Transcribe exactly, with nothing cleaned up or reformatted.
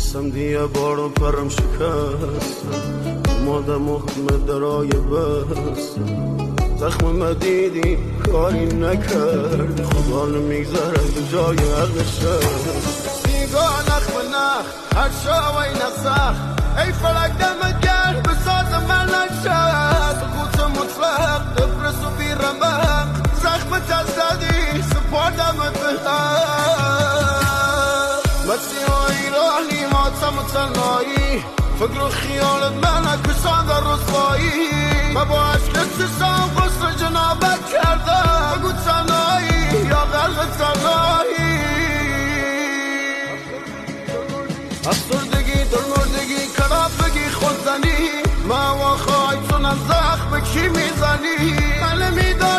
دیگه بارو پرم شکستم اومدم مخم درای بستم زخم مدیدی کاری نکردی خدا نمیگذره به جای عقشم سیگاه نخ به نخ هر شاوی نسخ ای فلک دمت گرد به ساز من نشد سکوت مطلق دپرس و بی رمق زخمت از زدی سپردمت به هم مسیحایی راه نیماتم و تنهایی فکر و خیالت من کشان در رسوایی من با عشق چشم قصر جنابت کردم بگو تنهایی یا غرق تنهایی افسردگی درمردگی کرافگی خودزنی من و خواهی چون از زخم کی میزنی من نمیدار